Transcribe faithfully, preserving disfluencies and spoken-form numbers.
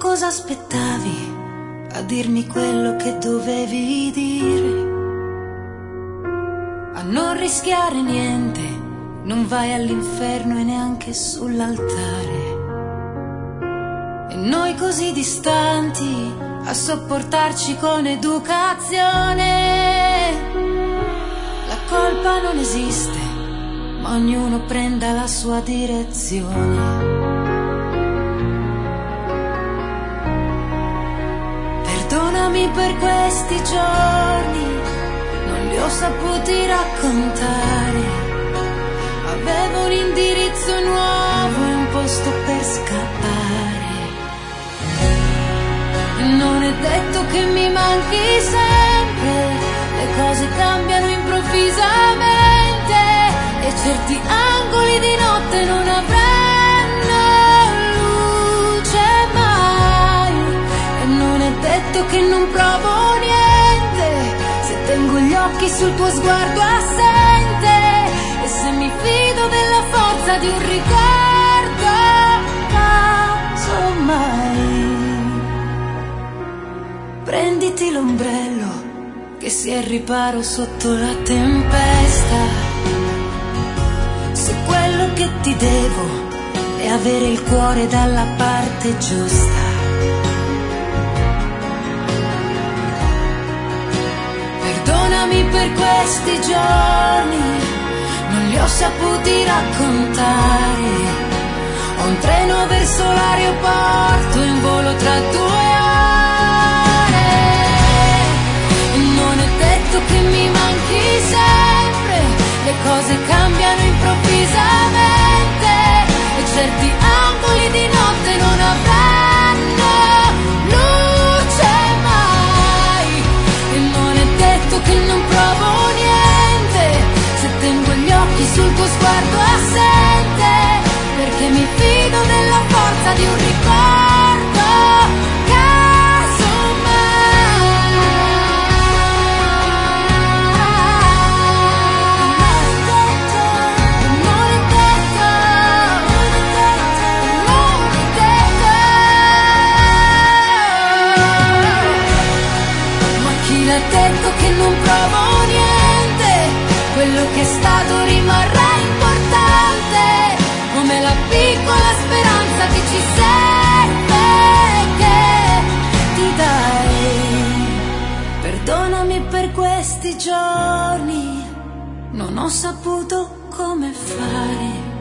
cosa aspettavi a dirmi quello che dovevi dire? A non rischiare niente, non vai all'inferno e neanche sull'altare. E noi così distanti a sopportarci con educazione. La colpa non esiste, ma ognuno prenda la sua direzione. Perdonami per questi giorni, non li ho saputi raccontare. Avevo un indirizzo nuovo e un posto per scappare. Non è detto che mi manchi sempre, le cose cambiano improvvisamente e certi angoli di notte non avranno luce mai. E non è detto che non provo niente, se tengo gli occhi sul tuo sguardo assente e se mi fido della forza di un ricordo, casomai. Prenditi l'ombrello che si è al riparo sotto la tempesta. Se quello che ti devo è avere il cuore dalla parte giusta. Perdonami per questi giorni, non li ho saputi raccontare. Ho un treno verso l'aeroporto in volo tra due ore. Che mi manchi sempre, le cose cambiano improvvisamente e certi angoli di notte non avranno luce mai. E non è detto che non provo niente, se tengo gli occhi sul tuo sguardo assente, perché mi fido della forza di un ricordo. Detto che non provo niente, quello che è stato rimarrà importante, come la piccola speranza che ci serve, che ti dai. Perdonami per questi giorni, non ho saputo come fare.